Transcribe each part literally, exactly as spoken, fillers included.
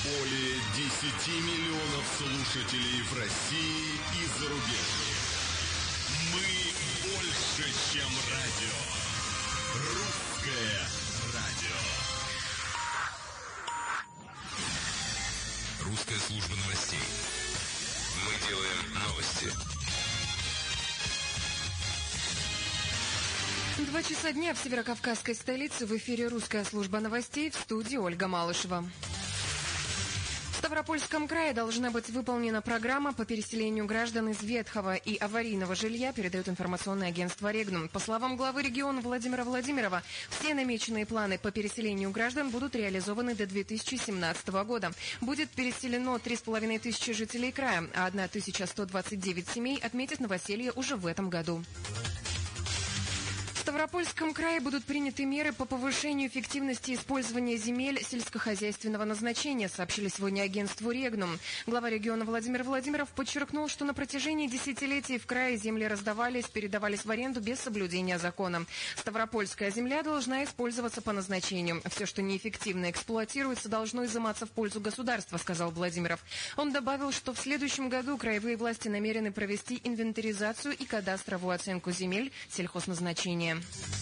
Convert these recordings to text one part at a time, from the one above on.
Более десяти миллионов слушателей в России и зарубежье. Мы больше, чем радио. Русское радио. Русская служба новостей. Мы делаем новости. Два часа дня в северокавказской столице. В эфире «Русская служба новостей», в студии Ольга Малышева. В Ставропольском крае должна быть выполнена программа по переселению граждан из ветхого и аварийного жилья, передает информационное агентство «Регнум». По словам главы региона Владимира Владимирова, все намеченные планы по переселению граждан будут реализованы до две тысячи семнадцатого года. Будет переселено три с половиной тысячи жителей края, а тысяча сто двадцать девять семей отметят новоселье уже в этом году. В Ставропольском крае будут приняты меры по повышению эффективности использования земель сельскохозяйственного назначения, сообщили сегодня агентству «Регнум». Глава региона Владимир Владимиров подчеркнул, что на протяжении десятилетий в крае земли раздавались, передавались в аренду без соблюдения закона. Ставропольская земля должна использоваться по назначению. Все, что неэффективно эксплуатируется, должно изыматься в пользу государства, сказал Владимиров. Он добавил, что в следующем году краевые власти намерены провести инвентаризацию и кадастровую оценку земель сельхозназначения.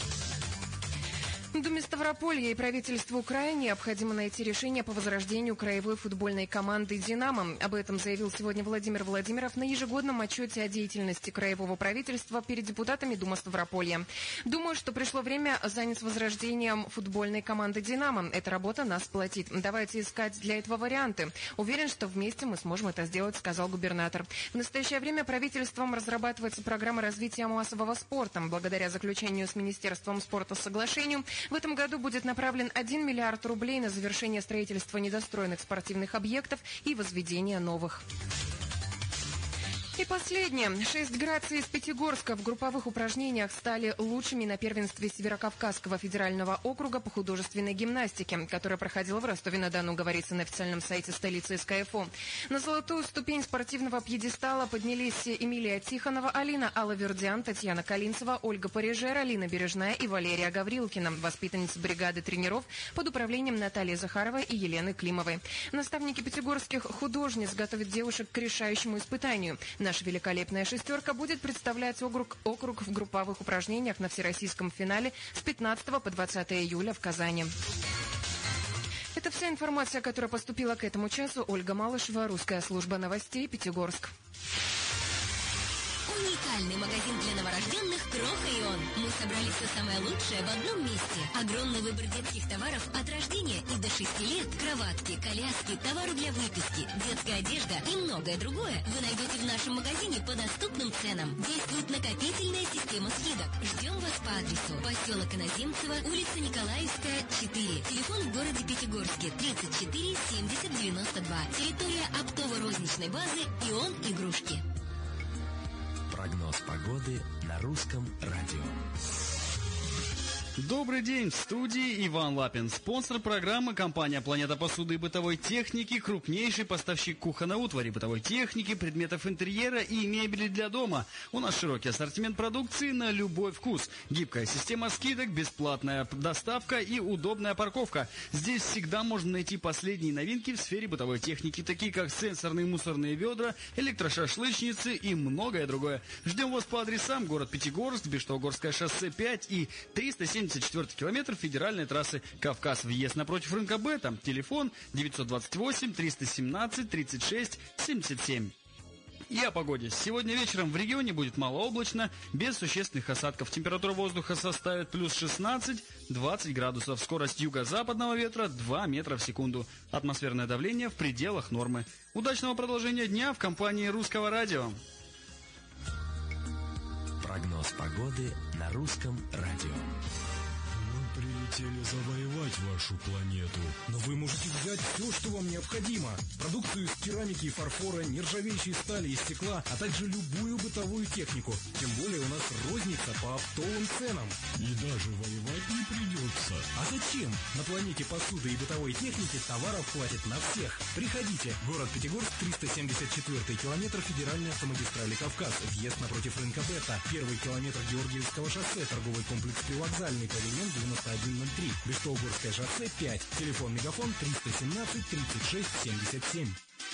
Думе Ставрополья и правительству края необходимо найти решение по возрождению краевой футбольной команды «Динамо». Об этом заявил сегодня Владимир Владимиров на ежегодном отчете о деятельности краевого правительства перед депутатами Думы Ставрополья. Думаю, что пришло время заняться возрождением футбольной команды «Динамо». Эта работа нас сплотит. Давайте искать для этого варианты. Уверен, что вместе мы сможем это сделать, сказал губернатор. В настоящее время правительством разрабатывается программа развития массового спорта. Благодаря заключению с Министерством спорта соглашению в этом году будет направлен один миллиард рублей на завершение строительства недостроенных спортивных объектов и возведение новых. И последнее. Шесть граций из Пятигорска в групповых упражнениях стали лучшими на первенстве Северокавказского федерального округа по художественной гимнастике, которое проходило в Ростове-на-Дону, говорится на официальном сайте столицы эс ка эф о. На золотую ступень спортивного пьедестала поднялись Эмилия Тихонова, Алина Алавердян, Татьяна Калинцева, Ольга Парижер, Алина Бережная и Валерия Гаврилкина, воспитанницы бригады тренеров под управлением Натальи Захаровой и Елены Климовой. Наставники пятигорских художниц готовят девушек к решающему испытанию. Наша великолепная шестерка будет представлять округ, округ в групповых упражнениях на всероссийском финале с пятнадцатого по двадцатое июля в Казани. Это вся информация, которая поступила к этому часу. Ольга Малышева, Русская служба новостей, Пятигорск. Уникальный магазин для новорожденных «Кроха и он». Мы собрали все самое лучшее в одном месте. Огромный выбор детских товаров от рождения и до шести лет. Кроватки, коляски, товары для выписки, детская одежда и многое другое вы найдете в нашем магазине по доступным ценам. Действует накопительная система скидок. Ждем вас по адресу: поселок Иноземцево, улица Николаевская, четыре. Телефон в городе Пятигорске тридцать четыре семьдесят девяносто два. Территория оптово-розничной базы «Ион Игрушки». Прогноз погоды на русском радио. Добрый день, в студии Иван Лапин. Спонсор программы — компания «Планета посуды и бытовой техники», крупнейший поставщик кухонной утвари, бытовой техники, предметов интерьера и мебели для дома. У нас широкий ассортимент продукции на любой вкус. Гибкая система скидок, бесплатная доставка и удобная парковка. Здесь всегда можно найти последние новинки в сфере бытовой техники, такие как сенсорные мусорные ведра, электрошашлычницы и многое другое. Ждем вас по адресам: город Пятигорск, Бештовогорское шоссе пять и триста семьдесят четвёртый километр федеральной трассы Кавказ. Въезд напротив рынка Бета. Телефон девятьсот двадцать восемь триста семнадцать тридцать шесть семьдесят семь. И о погоде. Сегодня вечером в регионе будет малооблачно, без существенных осадков. Температура воздуха составит плюс шестнадцать - двадцать градусов. Скорость юго-западного ветра два метра в секунду. Атмосферное давление в пределах нормы. Удачного продолжения дня в компании Русского радио. Прогноз погоды на русском радио. Прилетели завоевать вашу планету. Но вы можете взять все, что вам необходимо. Продукцию из керамики и фарфора, нержавеющей стали и стекла, а также любую бытовую технику. Тем более у нас розница по оптовым ценам. И даже воевать не придется. А зачем? На планете посуды и бытовой техники товаров хватит на всех. Приходите. Город Пятигорск, триста семьдесят четвёртый километр федеральной автомагистрали Кавказ. Въезд напротив рынка Бета. Первый километр Георгиевского шоссе. Торговый комплекс Привокзальный. Павильон девяносто один ноль три. Бештоугорское шоссе пять. Телефон Мегафон триста семнадцать тридцать шесть семьдесят семь.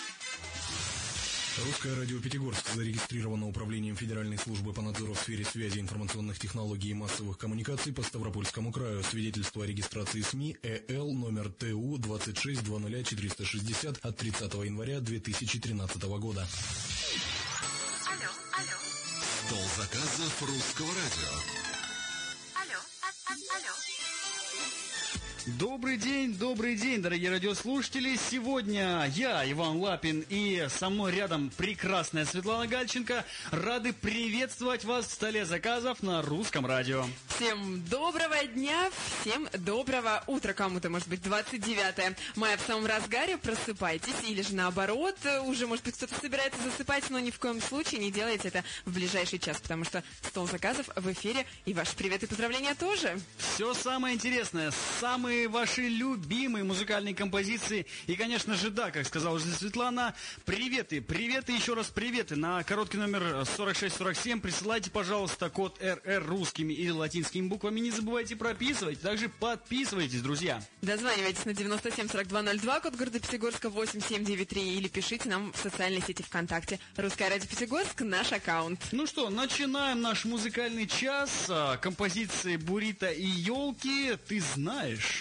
Русское радио Пятигорск зарегистрировано Управлением Федеральной службы по надзору в сфере связи, информационных технологий и массовых коммуникаций по Ставропольскому краю. Свидетельство о регистрации СМИ ЭЛ номер ТУ двадцать шесть двадцать четыреста шестьдесят от тридцатого января две тысячи тринадцатого года. Алло, алло. Стол заказов Русского радио. Алло, а, а, алло. Добрый день, добрый день, дорогие радиослушатели. Сегодня я, Иван Лапин, и со мной рядом прекрасная Светлана Гальченко рады приветствовать вас в столе заказов на Русском радио. Всем доброго дня, всем доброго утра. Кому-то, может быть, двадцать девятое мая в самом разгаре. Просыпайтесь, или же наоборот, уже, может быть, кто-то собирается засыпать, но ни в коем случае не делайте это в ближайший час, потому что стол заказов в эфире, и ваши привет и поздравления тоже. Все самое интересное, самые ваши любимые музыкальные композиции. И, конечно же, да, как сказала уже Светлана, приветы, приветы, еще раз приветы. На короткий номер сорок шесть сорок семь присылайте, пожалуйста, код эр эр русскими или латинскими буквами. Не забывайте прописывать, также подписывайтесь, друзья. Дозванивайтесь на девяносто семь сорок два ноль два, код города Пятигорска восемь семь девять три, или пишите нам в социальной сети ВКонтакте. Русское радио Пятигорск, наш аккаунт. Ну что, начинаем наш музыкальный час. Композиции «Бурито» и «Елки» ты знаешь.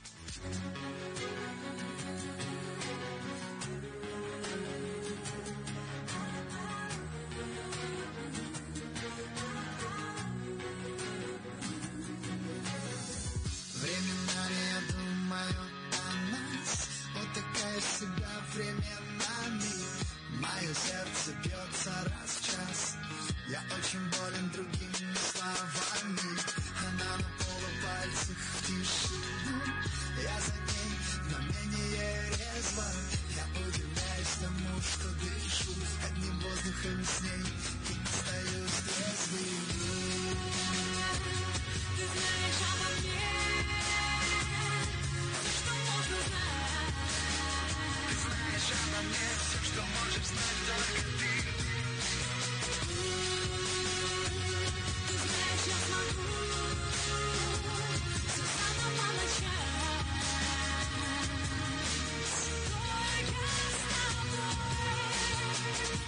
Временами я думаю о нас, утыкаю себя временами. Мое сердце бьется раз в час. Я очень болен другими словами. Она на полупальцах в тишину. Я за ней, но менее резво. Я удивляюсь тому, что дышу одним воздухом с ней и остаюсь трезвым. Ты знаешь обо мне все, что можно знать. Ты знаешь обо мне все, что можешь знать только ты. Ты знаешь, я смогу все заново начать. Только с тобой.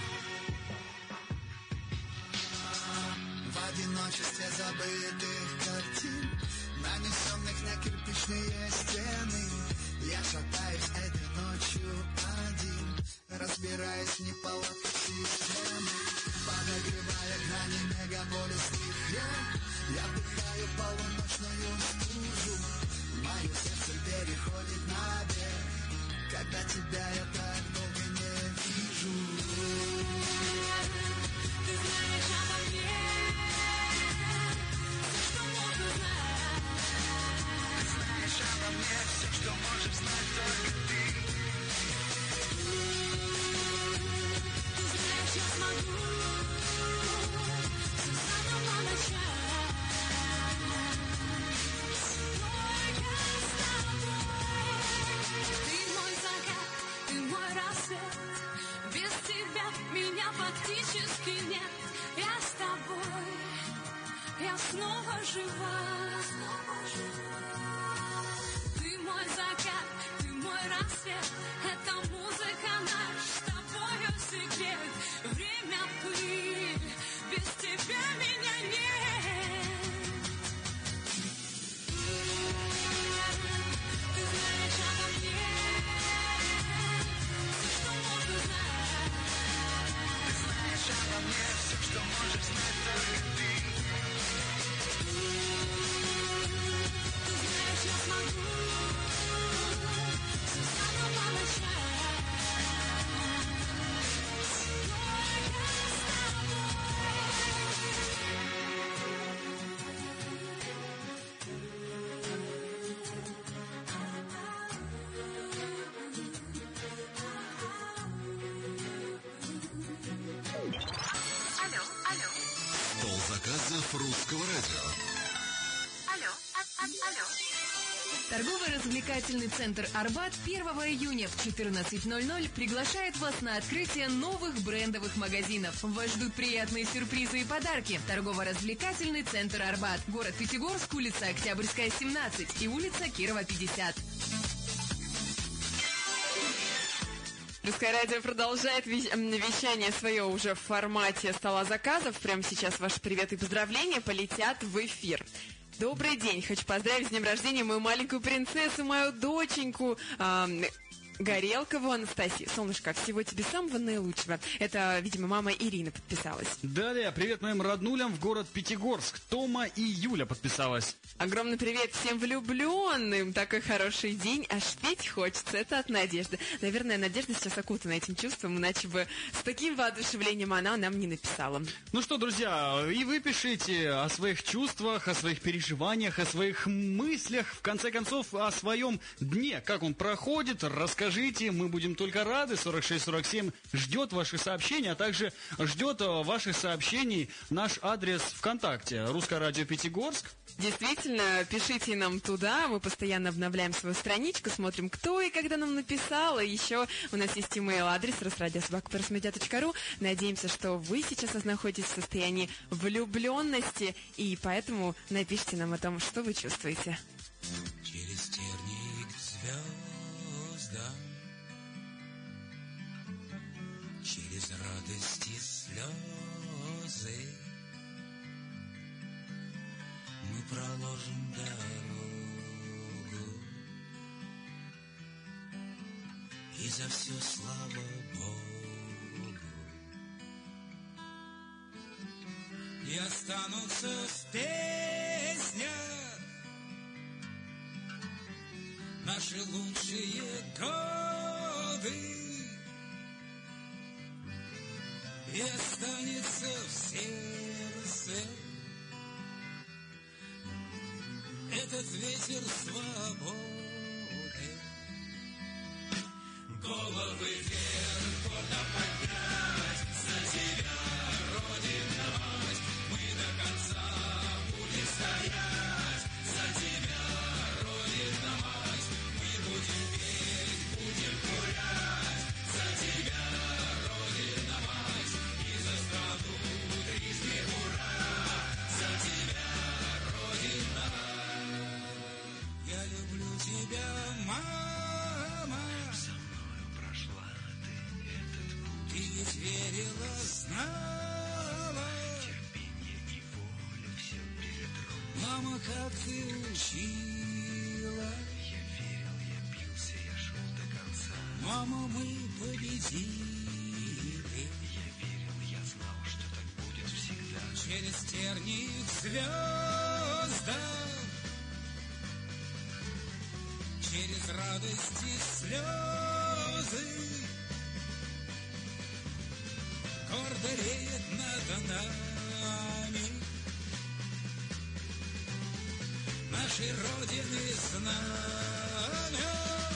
В одиночестве забытых картин, нанесенных на кирпичные стены, я шатаюсь этой ночью один, разбираясь в неполадках системы, подогревая грани мегаполисных рек. Я вдыхаю полуночную стужу, мое сердце переходит на бег, когда тебя я так долго не вижу. Ты знаешь обо мне все, что можно знать. Ты знаешь обо мне все, что можешь знать только ты. Ты знаешь, я смогу все заново начать. Только с тобой. Ты мой закат, ты мой рассвет. Без тебя меня фактически нет. Я с тобой, я снова жива. Ты мой закат, ты мой рассвет. Это музыка наш с тобою секрет. Время пыль, без тебя меня нет. Ты знаешь обо мне все, что можно знать. Ты знаешь обо мне все, что можешь знать только ты. Ты знаешь, я смогу все заново начать. Только с тобой. Алло, алло, Стол заказов Русского радио. алло, а, а, алло. Торгово-развлекательный центр «Арбат» первого июня в четырнадцать ноль ноль приглашает вас на открытие новых брендовых магазинов. Вас ждут приятные сюрпризы и подарки. Торгово-развлекательный центр «Арбат». Город Пятигорск, улица Октябрьская, семнадцать и улица Кирова, пятьдесят. Русское радио продолжает вещание свое уже в формате стола заказов. Прямо сейчас ваши привет и поздравления полетят в эфир. Добрый день. Хочу поздравить с днем рождения мою маленькую принцессу, мою доченьку, э, Горелкову Анастасию. Солнышко, всего тебе самого наилучшего. Это, видимо, мама Ирина подписалась. Далее, привет моим роднулям в город Пятигорск. Тома и Юля подписалась. Огромный привет всем влюбленным. Такой хороший день, аж петь хочется. Это от Надежды. Наверное, Надежда сейчас окутана этим чувством, иначе бы с таким воодушевлением она нам не написала. Ну что, друзья, и вы пишите о своих чувствах, о своих переживаниях, о своих мыслях, в конце концов, о своем дне, как он проходит. Расскажите, мы будем только рады. сорок шесть сорок семь ждет ваших сообщений, а также ждет ваших сообщений наш адрес ВКонтакте. Русское радио Пятигорск. Действительно, пишите нам туда, мы постоянно обновляем свою страничку, смотрим, кто и когда нам написал, и еще у нас есть имейл-адрес русрадио собака парусмедиа точка ру. Надеемся, что вы сейчас находитесь в состоянии влюбленности, и поэтому напишите нам о том, что вы чувствуете. Через терник звездам, через радости слезы мы проложим дорогу, и за все слава Богу. И останутся в песнях наши лучшие годы, и останется в сердце этот ветер свободы. Головы вверх, гордо поднять, за тебя, Родина мать, мы до конца будем стоять, за тебя, Родина мать, мы будем петь, будем гулять, за тебя, Родина мать, и за страну трижды ура, за тебя, Родина мать. Я люблю тебя, мама, со мною прошла ты этот путь. Ты ведь верила, знала, терпение и воля все перетрут. Мама, как ты учила, я верил, я бился, я шел до конца. Мама, мы победили, я верил, я знал, что так будет всегда. Через терник звезда, через радости слезы, гордо реет над нами нашей Родины знамя.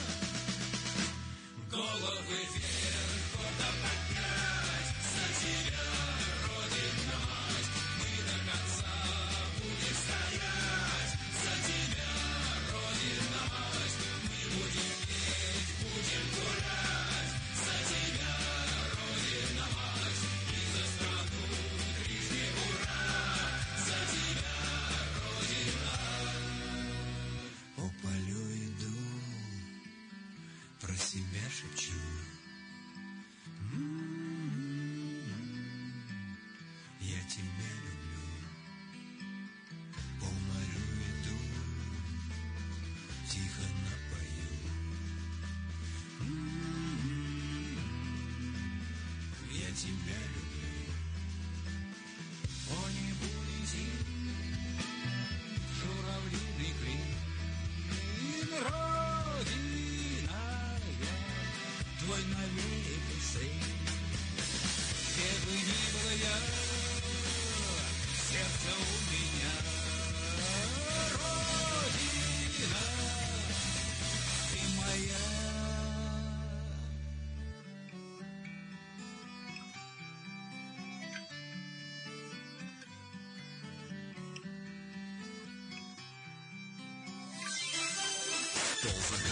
Головы вверх, гордо поднять, за тебя, Родина мать, мы до конца будем стоять, за тебя, Родина мать, мы будем петь, будем гулять, за тебя, Родина мать, и за страну трижды ура, за тебя, Родина. По полю иду, про себя шепчу. М-м-м, я тебя люблю. По морю иду, тихо напою. М-м-м, я тебя люблю. По небу летит журавлиный клин. Родина, твой навеки сын. Где бы ни был я, сердце у меня. Родина, ты моя.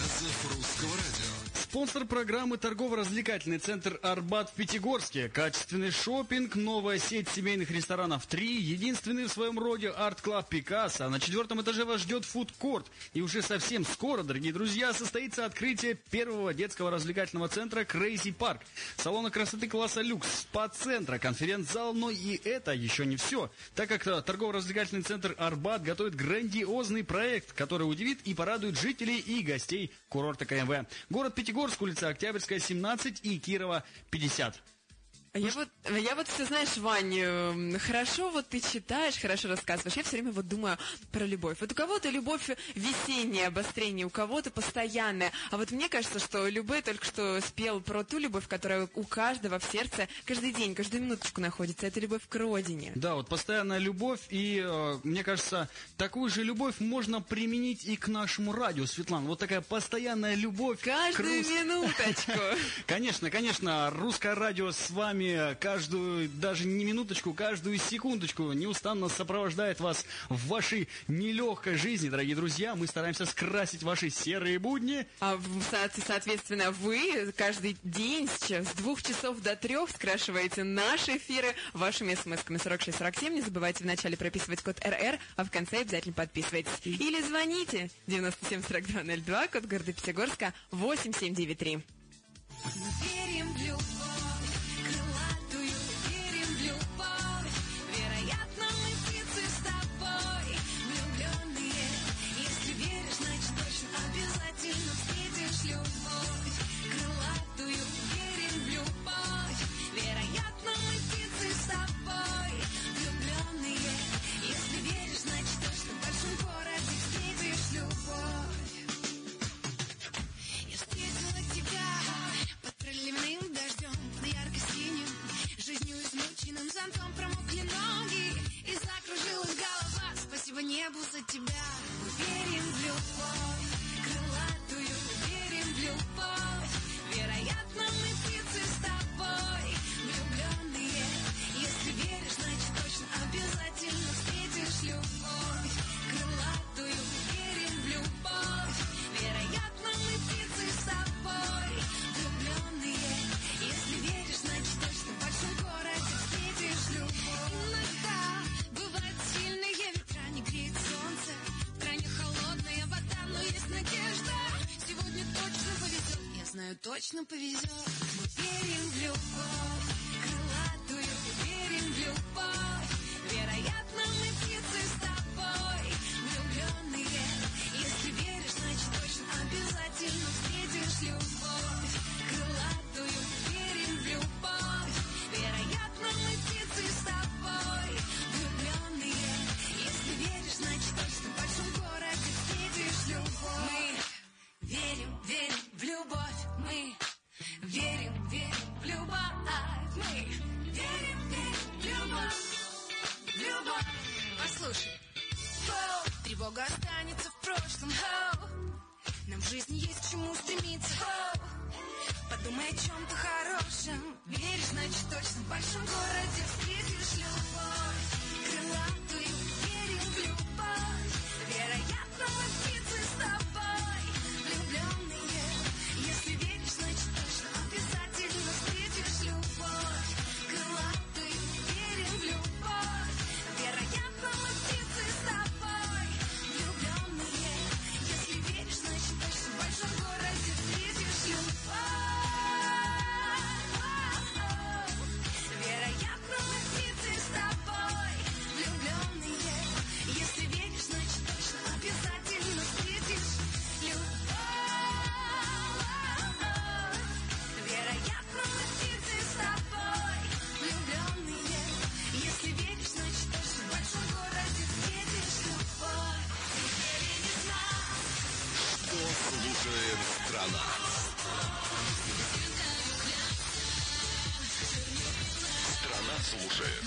рассказов русского радио. Спонсор программы — торгово-развлекательный центр «Арбат» в Пятигорске. Качественный шопинг, новая сеть семейных ресторанов «Три», единственный в своем роде арт-клаб «Пикассо». На четвертом этаже вас ждет фудкорт. И уже совсем скоро, дорогие друзья, состоится открытие первого детского развлекательного центра «Крейзи Парк». Салона красоты класса люкс, спа-центра, конференц-зал. Но и это еще не все, так как торгово-развлекательный центр «Арбат» готовит грандиозный проект, который удивит и порадует жителей и гостей курорта КМВ. Город Пятигорск, улица Октябрьская, семнадцать и Кирова, пятьдесят. Я вот, я вот все, знаешь, Вань, хорошо вот ты читаешь, хорошо рассказываешь. Я все время вот думаю про любовь. Вот у кого-то любовь весеннее обострение, у кого-то постоянное. А вот мне кажется, что Любэ только что спел про ту любовь, которая у каждого в сердце каждый день, каждую минуточку находится. Это любовь к родине. Да, вот постоянная любовь. И, э, мне кажется, такую же любовь можно применить и к нашему радио, Светлана. Вот такая постоянная любовь. Каждую рус... минуточку. Конечно, конечно, русское радио с вами каждую, даже не минуточку, каждую секундочку неустанно сопровождает вас в вашей нелегкой жизни, дорогие друзья. Мы стараемся скрасить ваши серые будни. А, соответственно, вы каждый день с двух часов до трех скрашиваете наши эфиры вашими смс-ками сорок шесть сорок семь. Не забывайте вначале прописывать код эр эр, а в конце обязательно подписывайтесь. Или звоните девяносто семь сорок два ноль два, код города Пятигорска восемь семь девять три. Верим в любовь. Зонтом промокли ноги и закружилась голова. Спасибо небу за тебя. Верим в любовь крылатую, верим в любовь. Вероятно, мы птицы с тобой влюбленные. Если веришь, значит точно обязательно встретишь любовь крылатую. Верим в любовь. Вероятно, мы птицы с тобой влюбленные. Если веришь, значит точно в большом городе встретишь любовь. Иногда бывают сильные ветра, не греет солнце, в крайне холодная вода, но есть надежда. Сегодня точно повезет, я знаю, точно повезет. Мы верим в любовь крылатую, верим в любовь. Вероятно, мы птицы с тобой влюбленные. Если веришь, значит точно обязательно встретишь любовь крылатую. Верим в любовь. Вероятно, мы птицы с тобой влюбленные. Если веришь, значит точно в большом городе встретишь любовь. Мы верим, верим в любовь. Мы верим, верим в любовь. Мы верим, верим в любовь. В любовь. Послушай. Хоу, тревога останется в прошлом. Хоу, нам в жизни есть к чему стремиться. Хоу, подумай о чем-то хорошем. Веришь, значит точно в большом городе встретишь любовь крылатую. Верим в любовь. Вероятно, мы птицы с тобой влюбленные. Если веришь, значит точно обязательно встретишь любовь крылатую. Верим в любовь. Вероятно, мы птицы с тобой влюбленные. Если веришь, значит точно в большом городе встретишь любовь. Вероятно, мы птицы с тобой влюбленные. Если веришь, значит точно обязательно встретишь любовь. Вероятно, мы птицы с тобой влюбленные. Если веришь, значит точно в большом городе встретишь любовь. Теперь и не знаю. Что слушает страна? Страна слушает.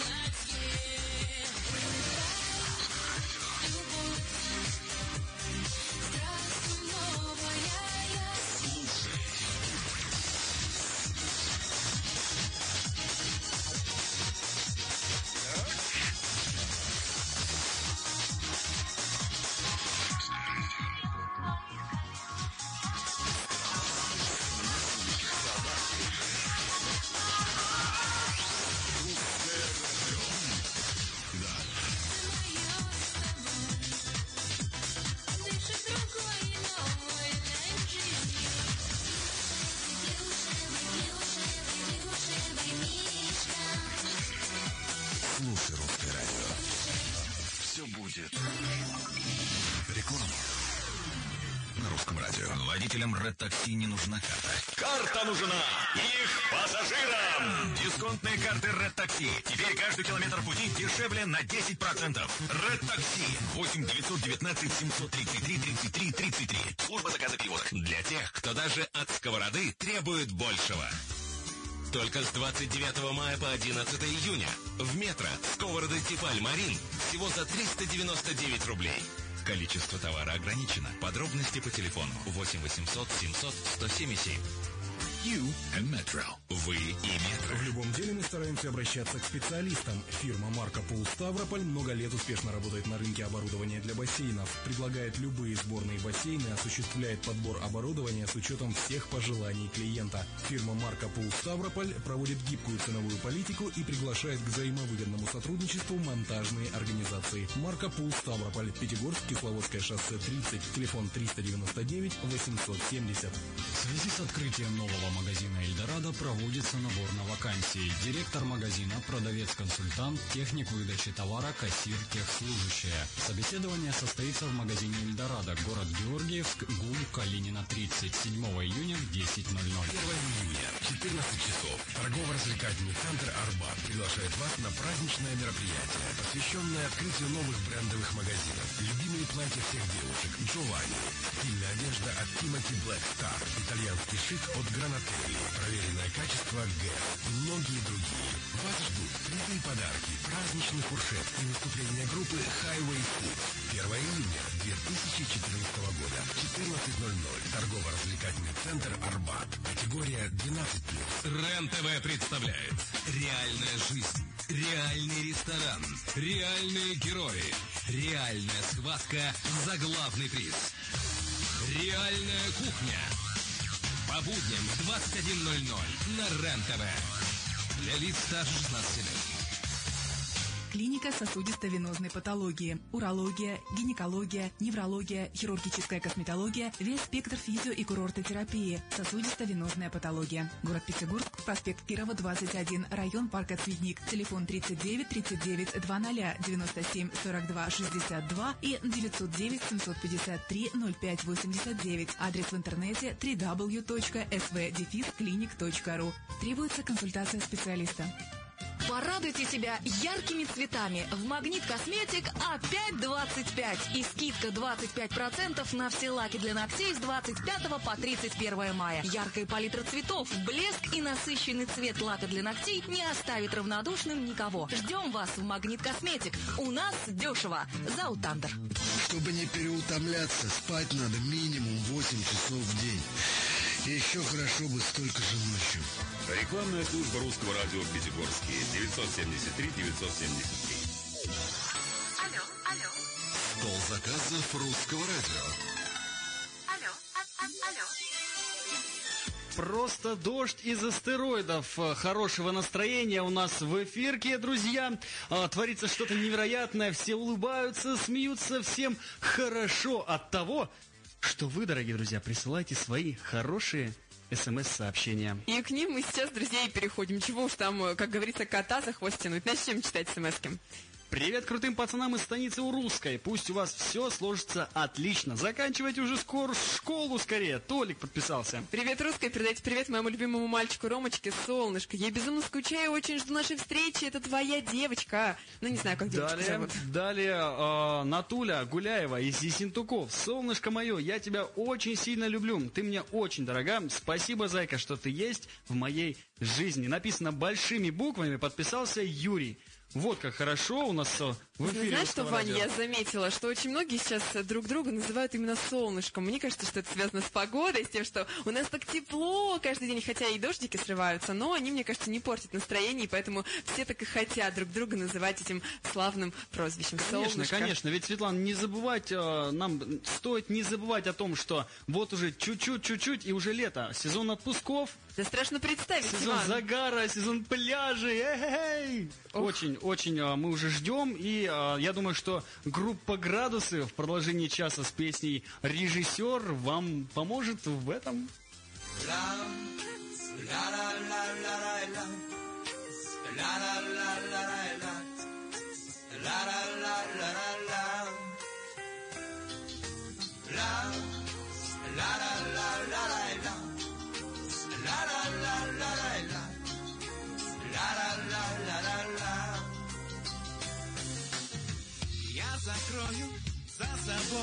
Водителям Red Taxi не нужна карта. Карта нужна их пассажирам! Дисконтные карты Red Taxi. Теперь каждый километр пути дешевле на десять процентов. Red Taxi. восемь девятьсот девятнадцать семьсот тридцать три тридцать три тридцать три. Служба заказа перевода. Для тех, кто даже от сковороды требует большего. Только с двадцать девятого мая по одиннадцатое июня в метро сковороды Тефаль Марин всего за триста девяносто девять рублей. Количество товара ограничено. Подробности по телефону восемь восемьсот семьсот сто семь семь. You and Metro. Вы и Метро. В любом деле мы стараемся обращаться к специалистам. Фирма Марко Пул Ставрополь много лет успешно работает на рынке оборудования для бассейнов, предлагает любые сборные бассейны, осуществляет подбор оборудования с учетом всех пожеланий клиента. Фирма Марко Пул Ставрополь проводит гибкую ценовую политику и приглашает к взаимовыгодному сотрудничеству монтажные организации. Марко Пул Ставрополь, Пятигорск, Кисловодское шоссе тридцать, телефон триста девяносто девять восемьсот семьдесят. В связи с открытием нового магазина «Эльдорадо» проводится набор на вакансии. Директор магазина, продавец-консультант, техник выдачи товара, кассир, техслужащая. Собеседование состоится в магазине «Эльдорадо», город Георгиевск, ГУМ Калинина тридцать, седьмого июня в десять ноль ноль. первого июня, четырнадцать часов. Торгово-развлекательный центр «Арбат» приглашает вас на праздничное мероприятие, посвященное открытию новых брендовых магазинов. Любимые платья всех девушек Джованни, стильная одежда от Тимоти Блэк Стар, итальянский шик от Гранателли, проверенное качество ГЭС и многие другие. Вас ждут крутые подарки, праздничный фуршет и выступление группы Highway Food. первого июня две тысячи четырнадцатого года, четырнадцать ноль ноль. Торгово-развлекательный центр «Арбат». Категория двенадцать плюс. РЕН-ТВ представляет реальная жизнь, реальный ресторан, реальные герои, реальная схватка за главный приз. Реальная кухня. По будням в двадцать один ноль ноль на РЕН-ТВ. Для лиц старше шестнадцати лет. Клиника сосудисто-венозной патологии, урология, гинекология, неврология, хирургическая косметология, весь спектр физио- и курортотерапии, сосудисто-венозная патология. Город Пятигорск, проспект Кирова, двадцать один, район Парка Цветник, телефон тридцать девять тридцать девять двадцать девяносто семь сорок два шестьдесят два и девятьсот девять семьсот пятьдесят три ноль пять восемьдесят девять. Адрес в интернете дабл ю дабл ю дабл ю точка эс ви дефис клиник точка ру. Требуется консультация специалиста. Порадуйте себя яркими цветами. В Магнит Косметик опять двадцать пять. И скидка двадцать пять процентов на все лаки для ногтей с двадцать пятого по тридцать первое мая. Яркая палитра цветов, блеск и насыщенный цвет лака для ногтей не оставит равнодушным никого. Ждем вас в Магнит Косметик. У нас дешево. Заутандер. Чтобы не переутомляться, спать надо минимум восемь часов в день. И еще хорошо бы столько же ночью. Рекламная служба русского радио в Пятигорске. девятьсот семьдесят три девятьсот семьдесят три. Алло, алло. Стол заказов русского радио. Алло, а, а, алло. Просто дождь из астероидов. Хорошего настроения у нас в эфирке, друзья. Творится что-то невероятное. Все улыбаются, смеются. Всем хорошо от того, что вы, дорогие друзья, присылайте свои хорошие смс-сообщения. И к ним мы сейчас, друзья, и переходим. Чего уж там, как говорится, кота за хвост тянуть. Начнем читать смс-ки. Привет крутым пацанам из станицы Урусской. Пусть у вас все сложится отлично. Заканчивайте уже скоро школу скорее. Толик подписался. Привет, Русская. Передайте привет моему любимому мальчику Ромочке, Солнышко. Я безумно скучаю, очень жду нашей встречи. Это твоя девочка. Ну, не знаю, как девочку далее, зовут. Далее э, Натуля Гуляева из Ессентуков. Солнышко мое, я тебя очень сильно люблю. Ты мне очень дорога. Спасибо, зайка, что ты есть в моей жизни. Написано большими буквами. Подписался Юрий. Вот как хорошо у нас в эфире. Знаешь что, Вань, радио. я заметила, что очень многие сейчас друг друга называют именно солнышком. Мне кажется, что это связано с погодой, с тем, что у нас так тепло каждый день, хотя и дождики срываются, но они, мне кажется, не портят настроение, и поэтому все так и хотят друг друга называть этим славным прозвищем. Конечно, солнышко. конечно. Ведь, Светлана, не забывать, э, нам стоит не забывать о том, что вот уже чуть-чуть, чуть-чуть, и уже лето. Сезон отпусков. Да страшно представить, Сезон Иван. загара, сезон пляжей. Эй-эй-эй. Очень, очень э, мы уже ждем. И э, я думаю, что группа «Градусы» в продолжении часа с песней «Режиссер» вам поможет в этом. La la la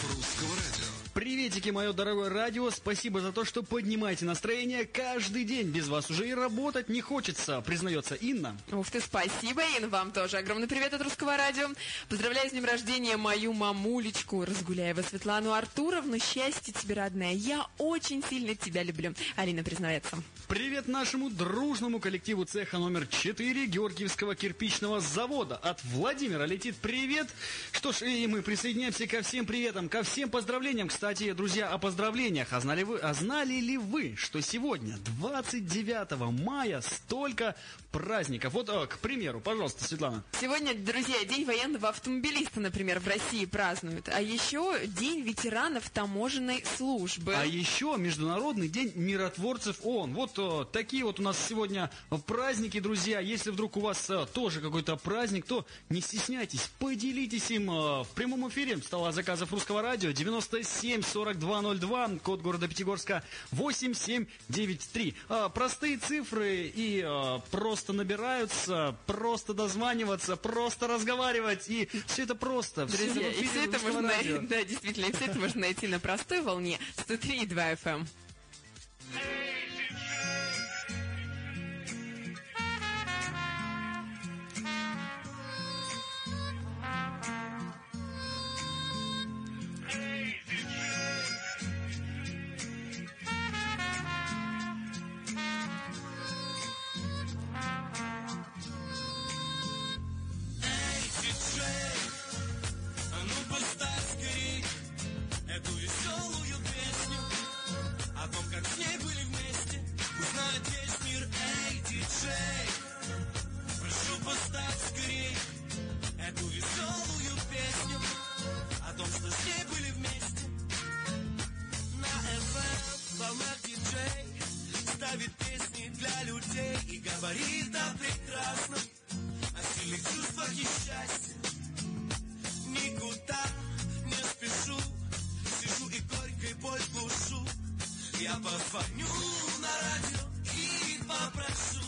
русского радио. Приветики, мое дорогое радио. Спасибо за то, что поднимаете настроение каждый день. Без вас уже и работать не хочется, признается Инна. Ух ты, спасибо, Инна, вам тоже огромный привет от русского радио. Поздравляю с днем рождения мою мамулечку Разгуляева Светлану Артуровну. Счастья тебе, родная. Я очень сильно тебя люблю. Алина признается. Привет нашему дружному коллективу цеха номер четыре Георгиевского кирпичного завода. От Владимира летит привет. Что ж, и мы присоединяемся ко всем приветам, ко всем поздравлениям. Кстати, друзья, о поздравлениях. А знали, вы, а знали ли вы, что сегодня, двадцать девятого мая, столько праздников? Вот, к примеру, пожалуйста, Светлана. Сегодня, друзья, День военного автомобилиста, например, в России празднуют. А еще День ветеранов таможенной службы. А еще Международный день миротворцев ООН. Вот о, такие вот у нас сегодня праздники, друзья. Если вдруг у вас о, тоже какой-то праздник, то не стесняйтесь, поделитесь им. О, в прямом эфире стола заказов русского радио девяносто семь сорок два ноль два, код города Пятигорска восемь семь девять три. А, простые цифры и а, просто набираются, просто дозваниваться, просто разговаривать, и все это просто. Друзья, и все это можно найти, да, действительно, все это можно найти на простой волне сто три и два эф эм. Эту веселую песню о том, как с ней были вместе, узнает весь мир. Эй, диджей, прошу поставь скорей эту веселую песню о том, что с ней были вместе. На эф эм волнах диджей ставит песни для людей и говорит о прекрасном, о сильных чувствах и счастье. Никуда не спешу, сижу и горькой боль глушу. Я позвоню на радио и попрошу: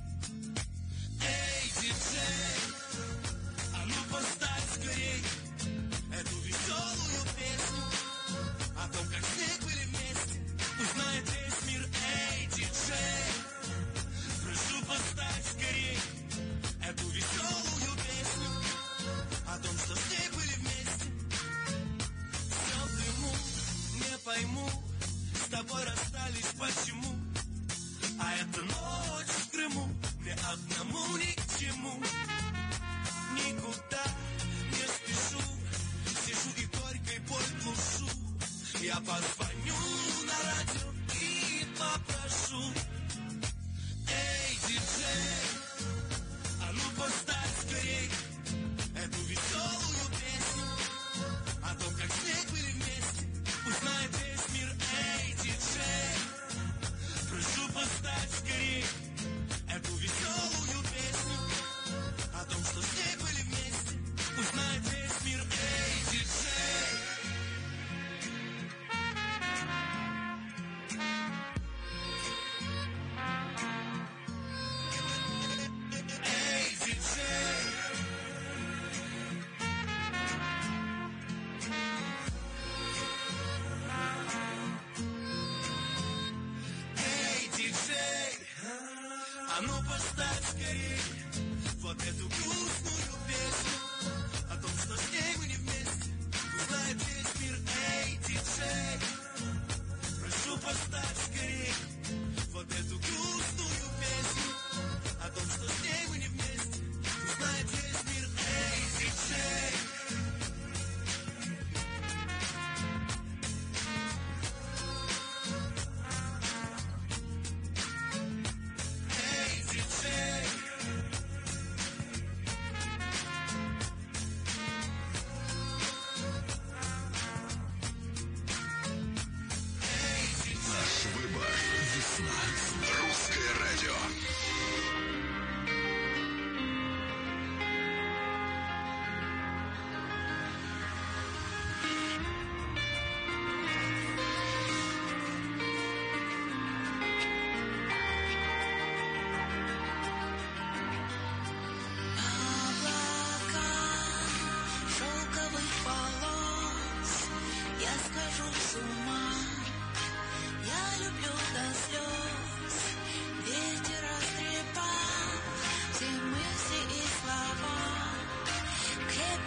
эй, диджей, а ну поставь скорей эту веселую песню о том, как с ней были вместе, узнает весь мир. Эй, диджей, прошу поставь скорей эту веселую песню о том, что с ней были вместе. Все в дыму, не пойму, с тобой расстались почему. А эта ночь в Крыму мне одному ни к чему. Никуда не спешу, сижу и горькой боль глушу. Я позвоню на радио и попрошу: эй, диджей, а ну поставь скорей эту веселую песню о том, как с ней были вместе, узнает весь мир. Эй, диджей, прошу поставь скорей эту веселую песню о том, что с ней были вместе, узнает весь мир. Эй, диджей.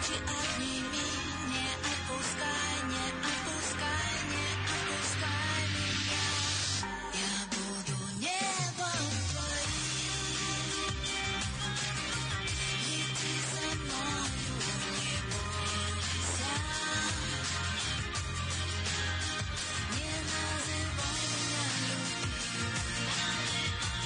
Крепче обними, не отпускай, не отпускай, не отпускай меня. Я буду небом твоим. Лети со мною, не бойся. Не называй меня любимой.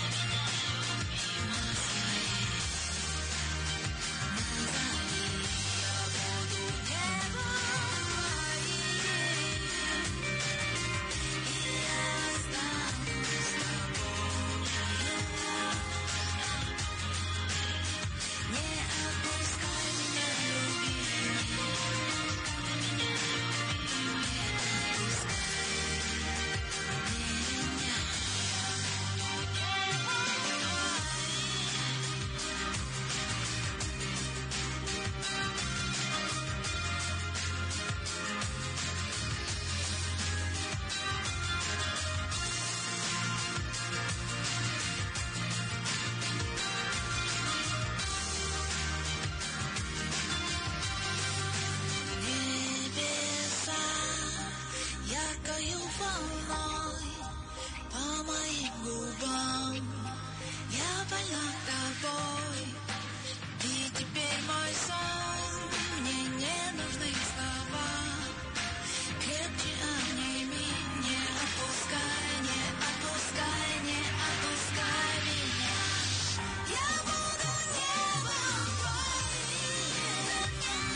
Небеса яркою волной по моим губам. Я больна тобой, ты теперь мой сон. Мне не нужны слова. Крепче обними, не отпускай, не отпускай, не отпускай меня. Я буду небом твоим.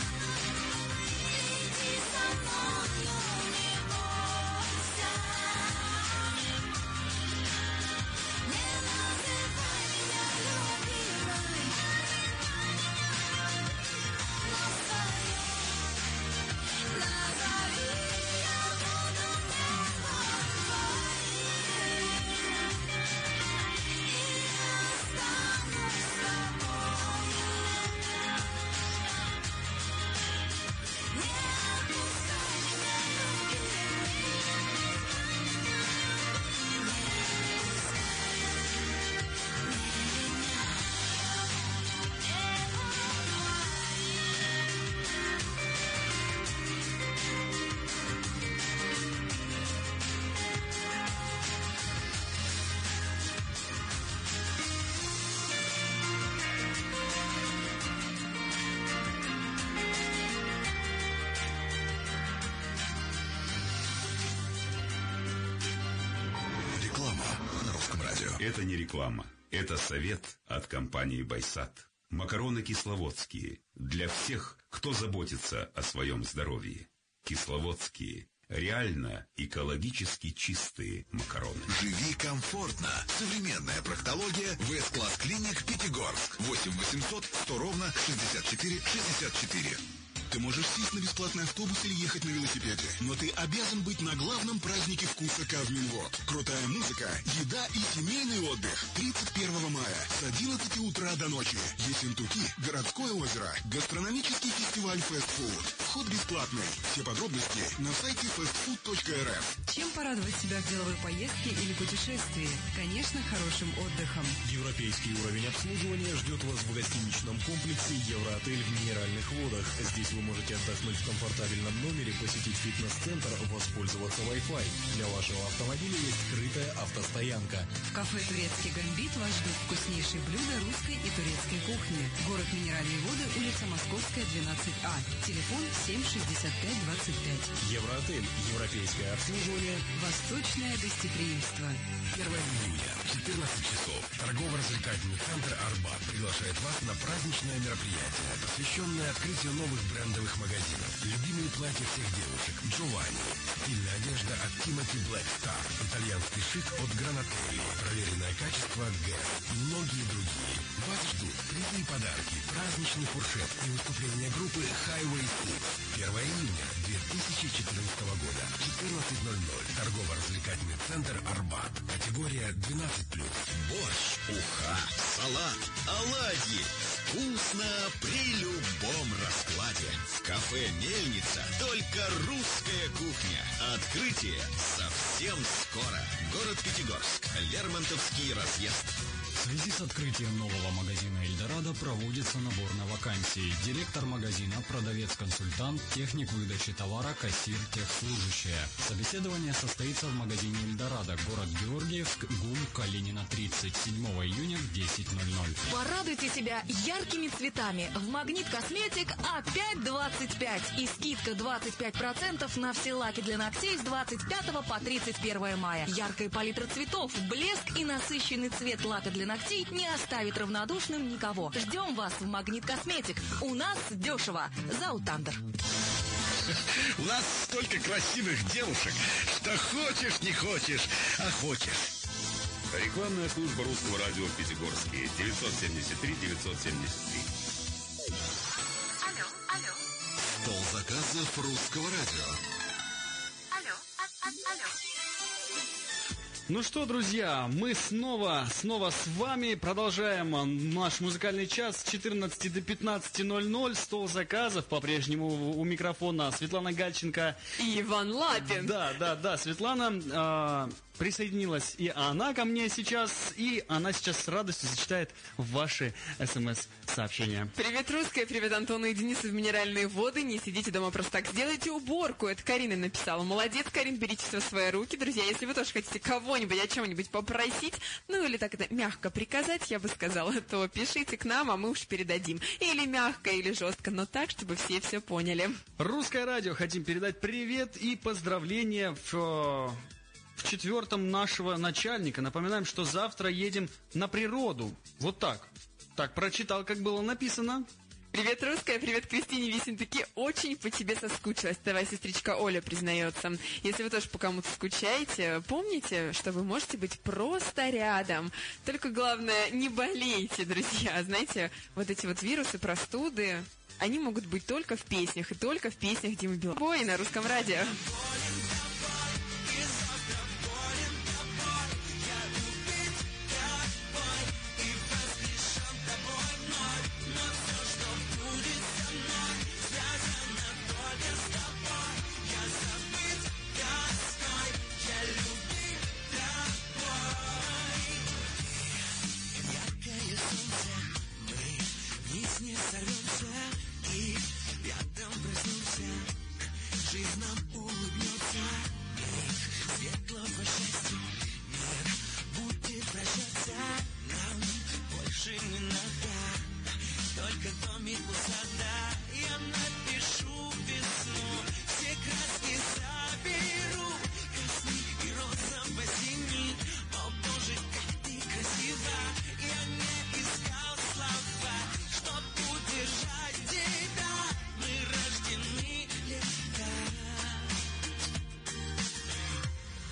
Иди со мною, не бойся. Не называй меня любимой. Назови, назови, я буду небом твоим. И останусь с тобой. Не отпускай меня, Реклама на Русском радио. Это не реклама. Это совет от компании «Байсад». Макароны кисловодские. Для всех, кто заботится о своем здоровье. Кисловодские. Реально экологически чистые макароны. Живи комфортно. Современная проктология в С-класс клиник Пятигорск. восемь восемьсот сто ровно шестьдесят четыре шестьдесят четыре. Ты можешь сесть на бесплатный автобус или ехать на велосипеде, но ты обязан быть на главном празднике вкуса Казминвод. Крутая музыка, еда и семейный отдых. тридцать первого мая с одиннадцати утра до ночи. Ессентуки, городское озеро, гастрономический фестиваль фастфуд. Вход бесплатный. Все подробности на сайте фастфуд точка эр эф. Чем порадовать себя в деловой поездке или путешествии? Конечно, хорошим отдыхом. Европейский уровень обслуживания ждет вас в гостиничном комплексе «Евроотель» в Минеральных водах. Здесь вы можете отдохнуть в комфортабельном номере, посетить фитнес-центр, воспользоваться Wi-Fi. Для вашего автомобиля есть крытая автостоянка. В кафе «Турецкий гамбит» вас ждут вкуснейшие блюда русской и турецкой кухни. Город Минеральные воды, улица Московская, двенадцать А. Телефон семь шестьдесят пять двадцать пять. Евроотель. Европейское обслуживание. Восточное гостеприимство. первого июня, четырнадцать часов. Торгово-развлекательный центр «Арбат» приглашает вас на праздничное мероприятие, посвященное открытию новых брендовых магазинов. Любимые платья всех девушек Джованни. Стильная одежда от Тимоти Блэк Стар. Итальянский шик от Гранателли. Проверенное качество Гэс. И многие другие. Вас ждут призы и подарки, праздничный фуршет и выступление группы Highway Six. первого июня две тысячи четырнадцатого года. четырнадцать ноль ноль. Торгово-развлекательный центр «Арбат». Категория двенадцать плюс. Борщ, уха, салат, оладьи. Вкусно при любом раскладе. В кафе «Мельница» только русская кухня. Открытие совсем скоро. Город Пятигорск. Лермонтовский разъезд. связи с открытием нового магазина «Эльдорадо» проводится набор на вакансии. Директор магазина, продавец-консультант, техник выдачи товара, кассир, техслужащая. Собеседование состоится в магазине «Эльдорадо», город Георгиевск, ГУМ Калинина тридцать, седьмого июня в десять ноль ноль. Порадуйте себя яркими цветами. В «Магнит Косметик» опять двадцать пять и скидка двадцать пять процентов на все лаки для ногтей с двадцать пятого по тридцать первое мая. Яркая палитра цветов, блеск и насыщенный цвет лака для ногтей не оставит равнодушным никого. Ждем вас в «Магнит Косметик». У нас дешево. Заутандер. У нас столько красивых девушек, что хочешь, не хочешь, а хочешь. Рекламная служба русского радио в Пятигорске. девятьсот семьдесят три девятьсот семьдесят три. Алло, алло. Стол заказов русского радио. Алло, а, а, алло. Ну что, друзья, мы снова, снова с вами продолжаем наш музыкальный час с четырнадцати до пятнадцати ноль ноль. Стол заказов по-прежнему у микрофона Светлана Гальченко и Иван Лапин. Да, да, да, Светлана... Э Присоединилась и она ко мне сейчас, и она сейчас с радостью зачитает ваши смс-сообщения. Привет, русская, привет, Антону и Денису в минеральные воды. Не сидите дома просто так, сделайте уборку. Это Карина написала. Молодец, Карин, берите все в свои руки. Друзья, если вы тоже хотите кого-нибудь о чем-нибудь попросить, ну или так это мягко приказать, я бы сказала, то пишите к нам, а мы уж передадим. Или мягко, или жестко, но так, чтобы все все поняли. Русское радио хотим передать привет и поздравления в... в четвертом нашего начальника. Напоминаем, что завтра едем на природу. Вот так. Так, прочитал, как было написано. Привет, русская, привет, Кристине Висентуки. Очень по тебе соскучилась. Давай, сестричка Оля признается. Если вы тоже по кому-то скучаете, помните, что вы можете быть просто рядом. Только главное, не болейте, друзья. Знаете, вот эти вот вирусы, простуды, они могут быть только в песнях. И только в песнях Димы Билана. Бой на русском радио.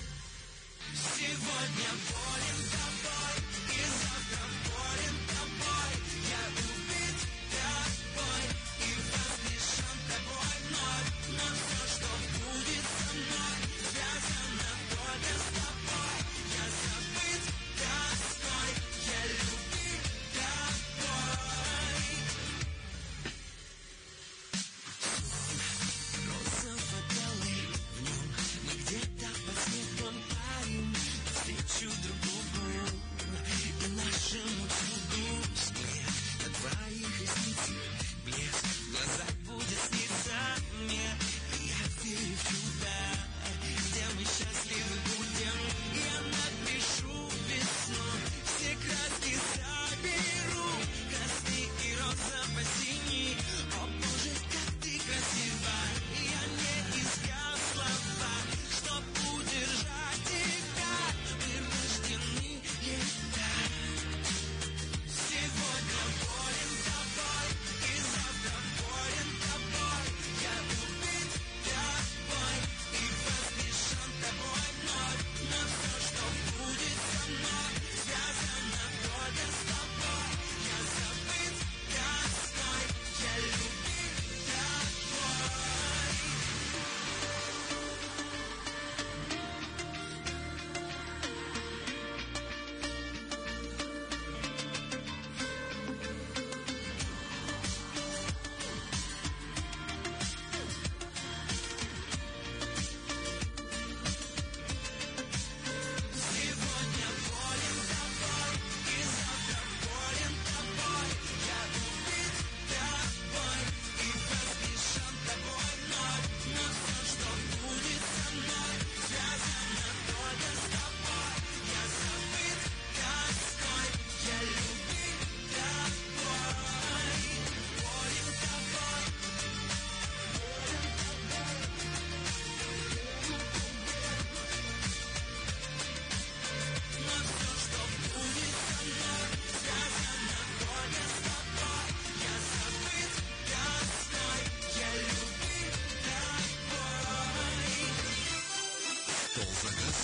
Сегодня болен тобой, и завтра болен тобой.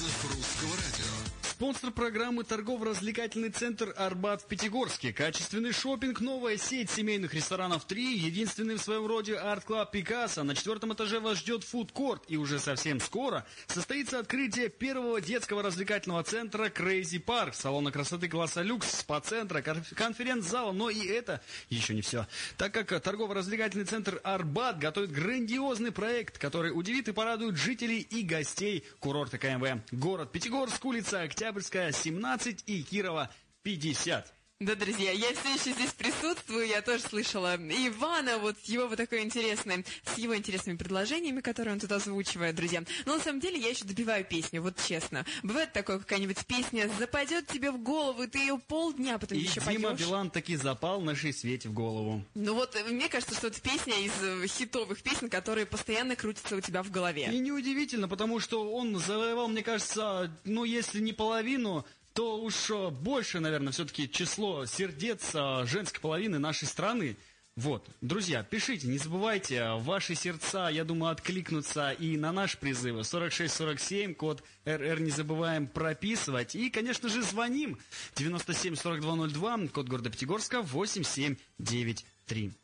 эксклюзив русского радио. Спонсор программы — торгово-развлекательный центр «Арбат» в Пятигорске. Качественный шопинг, новая сеть семейных ресторанов «Три», единственный в своем роде арт-клаб «Пикассо». На четвертом этаже вас ждет фудкорт. И уже совсем скоро состоится открытие первого детского развлекательного центра «Крейзи Парк», салона красоты класса люкс, спа-центра, конференц-зала. Но и это еще не все. Так как торгово-развлекательный центр «Арбат» готовит грандиозный проект, который удивит и порадует жителей и гостей курорта ка эм вэ. Город Пятигорск, улица Октябрьская, семнадцать и Кирова, пятьдесят. Да, друзья, я все еще здесь присутствую, я тоже слышала Ивана, вот его вот такое интересное, с его интересными предложениями, которые он тут озвучивает, друзья. Но на самом деле я еще добиваю песню, вот честно. Бывает такое, какая-нибудь песня западет тебе в голову, ты ее полдня потом и еще Дима поешь. Билан таки запал нашей Свете в голову. Ну вот, мне кажется, что это песня из хитовых песен, которые постоянно крутятся у тебя в голове. И неудивительно, потому что он завоевал, мне кажется, ну если не половину, то уж больше, наверное, все-таки число сердец женской половины нашей страны. Вот, друзья, пишите, не забывайте, ваши сердца, я думаю, откликнутся и на наш призыв. сорок шесть сорок семь, код эр эр не забываем прописывать. И, конечно же, звоним. девяносто семь сорок два ноль два, код города Пятигорска, восемь семь девять три.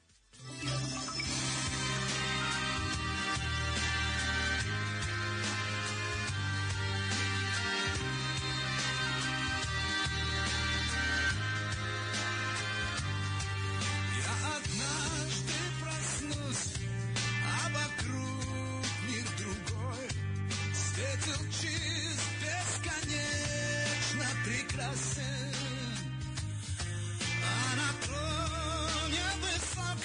А на троне высоко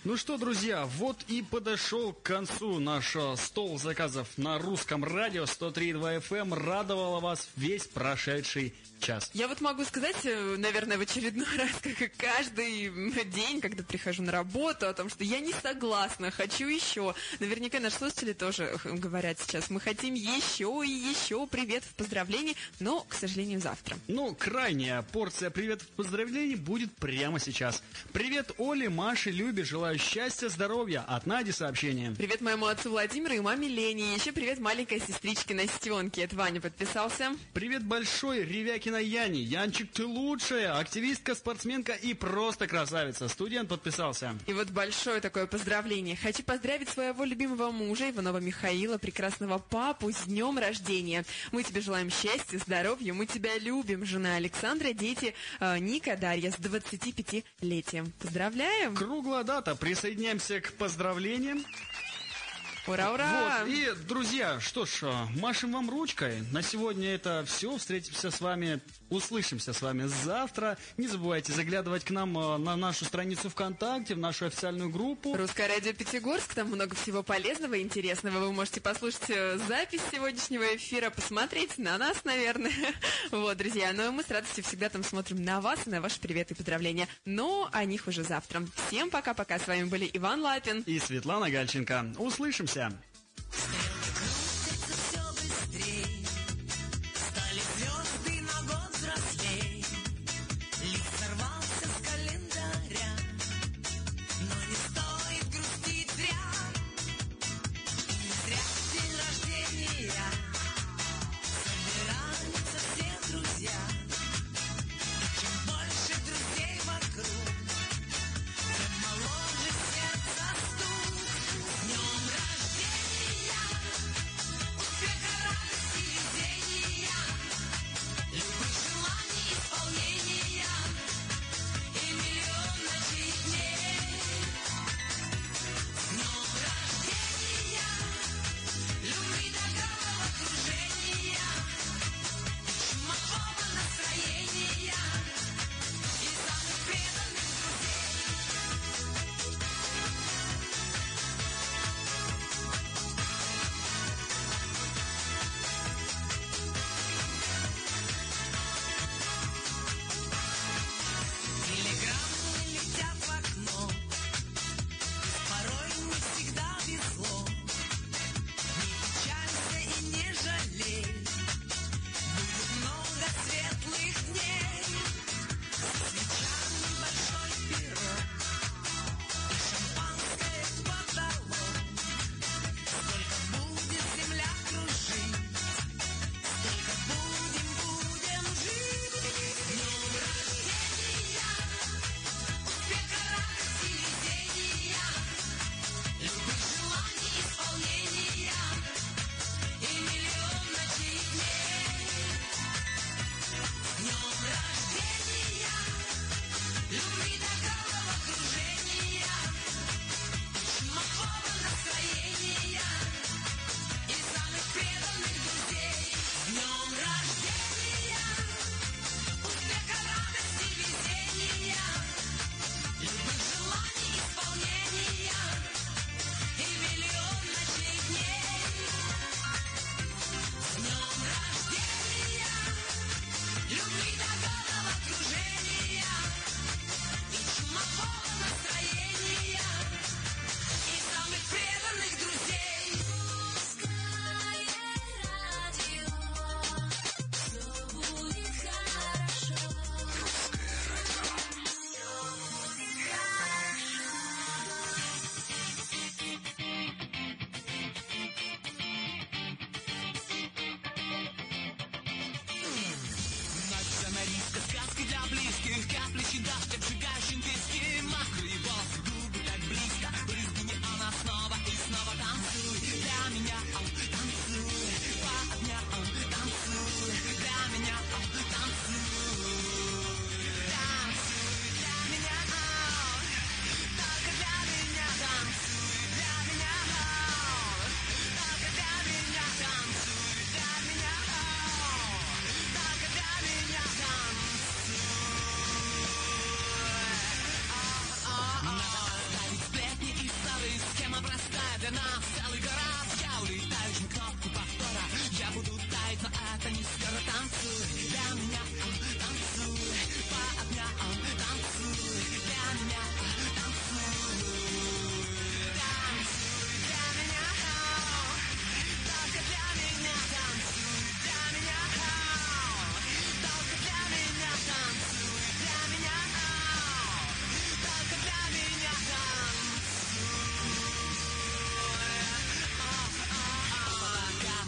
Ну что, друзья, вот и подошел к концу наш стол заказов на русском радио сто три и два эф эм. Радовала вас весь прошедший час. Я вот могу сказать, наверное, в очередной раз, как и каждый день, когда прихожу на работу, о том, что я не согласна, хочу еще. Наверняка наши слушатели тоже говорят сейчас, мы хотим еще и еще приветов, поздравлений, но, к сожалению, завтра. Ну, крайняя порция приветов и поздравлений будет прямо сейчас. Привет Оле, Маше, Любе, желаю счастья, здоровья. От Нади сообщение. Привет моему отцу Владимиру и маме Лене. Еще привет маленькой сестричке Настенке. Это Ваня подписался. Привет большой Ревякина Яне. Янчик, ты лучшая. Активистка, спортсменка и просто красавица. Студент подписался. И вот большое такое поздравление. Хочу поздравить своего любимого мужа Иванова Михаила, прекрасного папу, с днем рождения. Мы тебе желаем счастья, здоровья, мы тебя любим. Жена Александра, дети э, Ника, Дарья с двадцатипятилетием. Поздравляем. Круглая дата. Присоединяемся к поздравлениям. Ура, ура! Вот, и, друзья, что ж, машем вам ручкой. На сегодня это все. Встретимся с вами, услышимся с вами завтра. Не забывайте заглядывать к нам на нашу страницу ВКонтакте, в нашу официальную группу. Русское радио Пятигорск. Там много всего полезного и интересного. Вы можете послушать запись сегодняшнего эфира, посмотреть на нас, наверное. Вот, друзья. Ну и мы с радостью всегда там смотрим на вас и на ваши приветы и поздравления. Но о них уже завтра. Всем пока-пока. С вами были Иван Лапин и Светлана Гальченко. Услышимся. Днем рождения!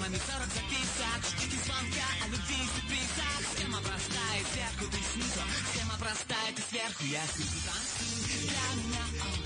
маме сорок записок, ждите звонка о любви и сюрпризах. Схема простая, сверху ты снизу, схема простая, ты сверху, я снизу танцую для меня.